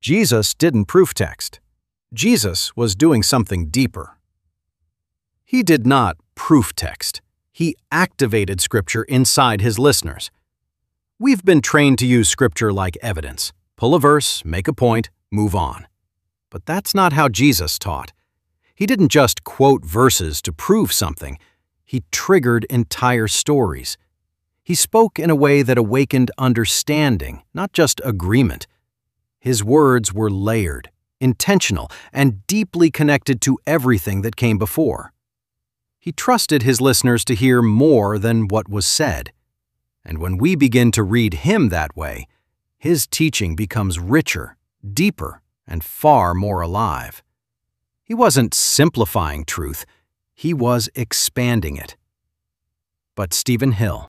Jesus didn't proof text. Jesus was doing something deeper. He did not proof text. He activated Scripture inside his listeners. We've been trained to use Scripture like evidence. Pull a verse, make a point, move on. But that's not how Jesus taught. He didn't just quote verses to prove something. He triggered entire stories. He spoke in a way that awakened understanding, not just agreement. His words were layered, intentional, and deeply connected to everything that came before. He trusted his listeners to hear more than what was said. And when we begin to read him that way, his teaching becomes richer, deeper, and far more alive. He wasn't simplifying truth, he was expanding it. But Stephen Hill,